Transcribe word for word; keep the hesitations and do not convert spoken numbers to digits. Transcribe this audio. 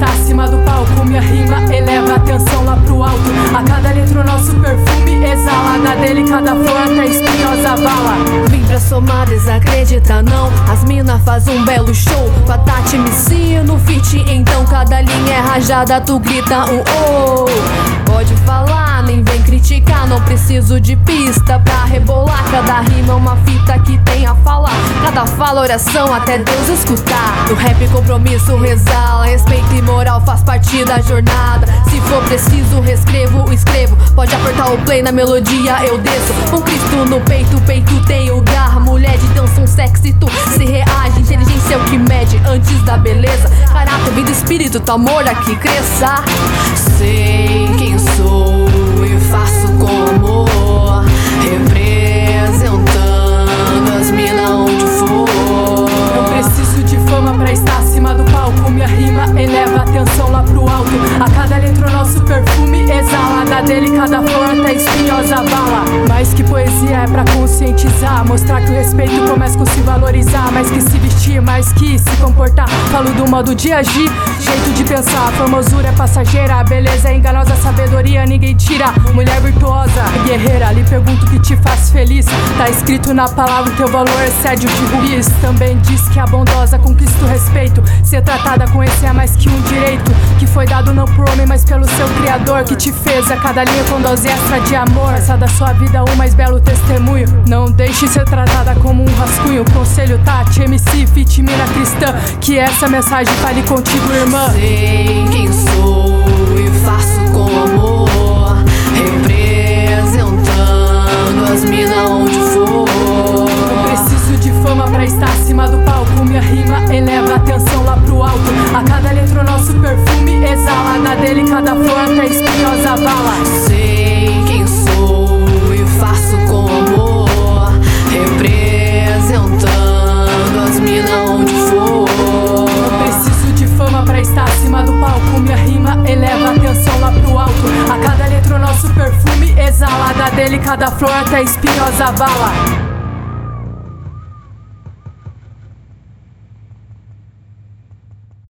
estar acima do palco. Minha rima eleva a atenção lá pro alto. A cada letra o nosso perfume exala. Na dele cada flor até espinhosa bala. Vim pra somar, desacredita não. As mina faz um belo show. Com a Tati me ensina no feat, então cada linha é rajada, tu grita um oh. Pode falar, nem vem criticar. Não preciso de pista pra rebolar. Cada rima é uma fita que tem a falar. Cada fala oração até Deus escutar. No rap compromisso resala. Respeito e moral faz parte da jornada. Se for preciso reescrevo, escrevo. Pode apertar o play na melodia, eu desço. Um Cristo no peito, peito tem o garra. Mulher de dança, sexy, tu se reage. Inteligência é o que mede antes da beleza. Caráter, vida, espírito, teu amor aqui cresça. Sei quem sou e faço com amor, representando as mina onde for. Eu preciso de fama pra estar acima do palco. Minha rima eleva a atenção lá pro alto. A cada letra o nosso perfume exala. Na dele cada flor até espinhosa bala. Mais que poesia é pra conscientizar, mostrar que o respeito começa com se valorizar. Mais que se vestir, mais que se comportar. Falo do modo de agir, jeito de pensar. A formosura é passageira, a beleza é enganosa. A sabedoria ninguém tira, mulher virtuosa, guerreira. Lhe pergunto o que te faz feliz. Tá escrito na palavra, teu valor excede o de ruins. Também diz que a bondosa conquista o respeito. Ser tratada com esse é mais que um direito, que foi dado não por homem, mas pelo seu criador, que te fez a cada linha com dose extra de amor. Essa da sua vida o mais belo testemunho. Não deixe ser tratada como um rascunho. Conselho Tati, M C, fit, mina cristã. Que essa mensagem fale contigo, irmã. Sei quem sou e faço com amor, representando as mina onde for. Eu preciso de fama pra estar acima do palco. Minha rima eleva a atenção lá pro alto. A cada letra o nosso perfume exala. Na dele cada flor até espinhosa bala. Sei quem sou e faço com amor, representando as mina onde for. Eu preciso de fama pra estar acima do palco. Minha rima eleva a atenção lá pro alto. A cada letra o nosso perfume exala. Na dele cada flor até espinhosa bala.